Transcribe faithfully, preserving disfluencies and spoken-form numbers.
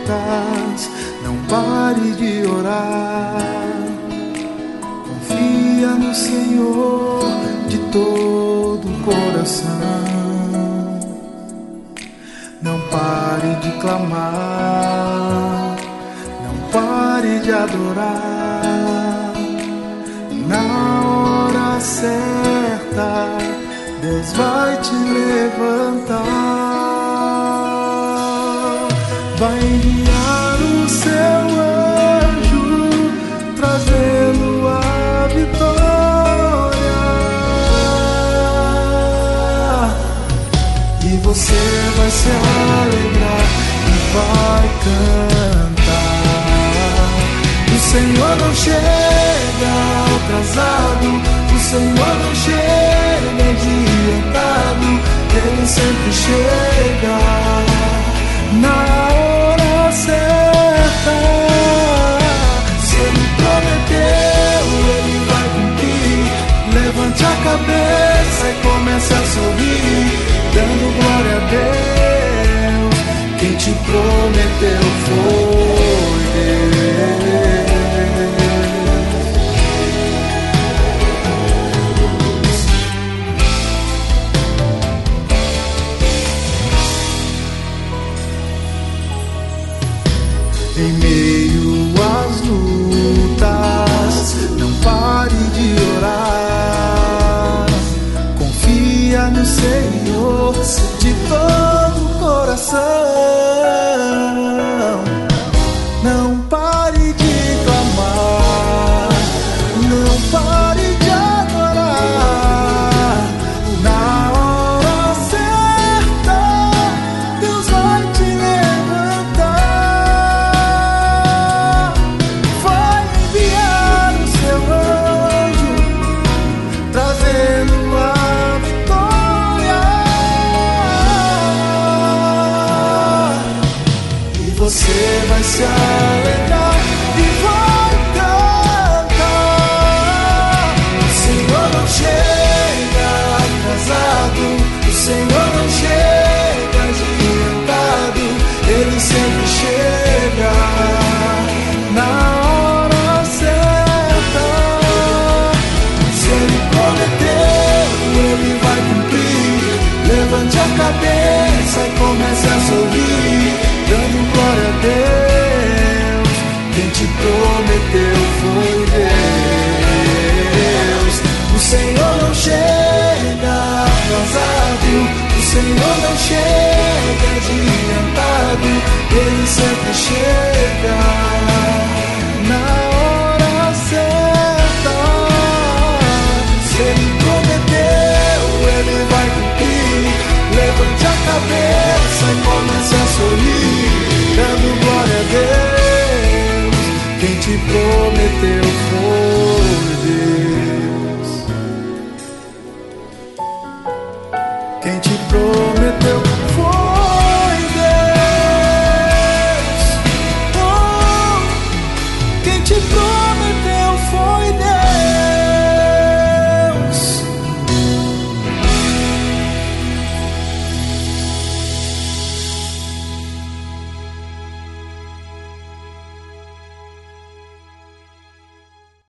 lutas, não pare de orar. Confia no Senhor de todo o coração. Não pare de clamar, não pare de adorar. Na hora certa, Deus vai te levantar. Vai enviar o seu anjo, trazendo a vitória. E você vai se alegrar e vai cantar. O Senhor não chega atrasado, o Senhor não chega adiantado, Ele sempre chega na hora certa. Se Ele prometeu, Ele vai cumprir. Levante a cabeça e comece a sorrir, dando glória a Deus. Quem te prometeu foi Deus. Em meio às lutas, não pare de orar. Confia no Senhor de todo o coração. Não pare de clamar, não pare de adorar. Na hora certa, Deus vai te levantar. Vai enviar o seu anjo, trazendo a vitória. E você vai se alegrar e vai cantar. O Senhor não chega atrasado, o Senhor não chega adiantado, Ele sempre chega na hora certa. Se Ele prometeu, Ele vai cumprir. Levante a cabeça e comece a sorrir, dando glória a Deus. Quem te prometeu foi Deus. O Senhor não chega atrasado, o Senhor não chega adiantado, Ele sempre chega na hora certa. Se Ele prometeu, Ele vai cumprir. Levante a cabeça e comece a sorrir, dando glória a Deus. Quem te prometeu foi Deus. Quem te prometeu